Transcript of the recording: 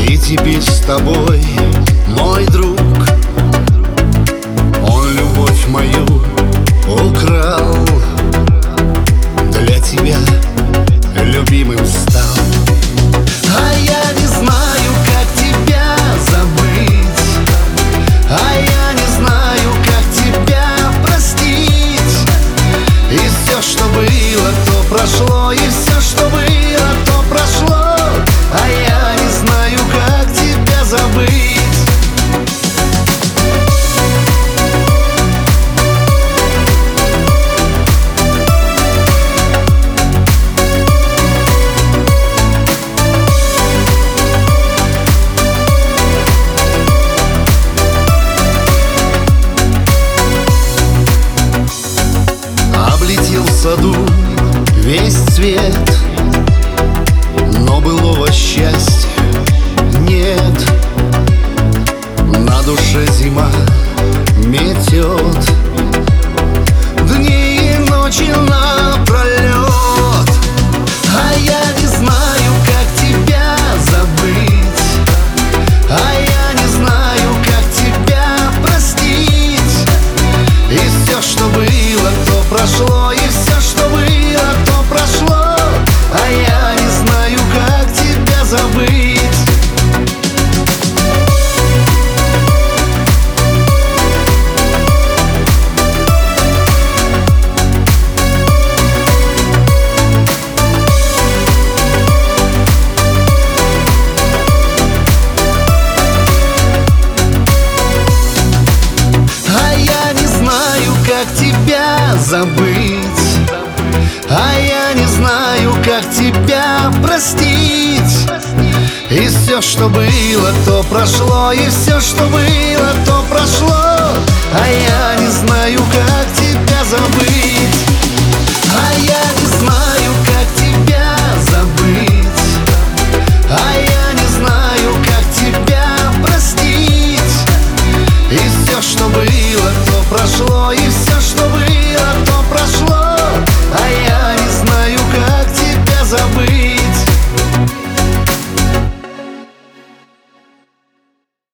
И теперь с тобой, мой друг, он любовь мою украл. Для тебя любимым стал. А я не знаю, как тебя забыть, а я не знаю, как тебя простить. И все, что было, то прошло, и все, что было, то прошло. А я не знаю, как тебя забыть. Облетел в саду весь цвет, но былого счастья нет. На душе зима метет дни и ночи напролет. А я не знаю, как тебя забыть, а я не знаю, как тебя простить. И все, что было, то прошло, и все, что было, то прошло. А я не знаю, как тебя забыть. А я не знаю, как тебя забыть, а я не знаю, как тебя простить. И все, что было, то прошло, и все, что было, то прошло. А я не знаю, как тебя забыть, а я не знаю, как тебя забыть, а я не знаю, как тебя простить. И все, что было, то прошло, и все.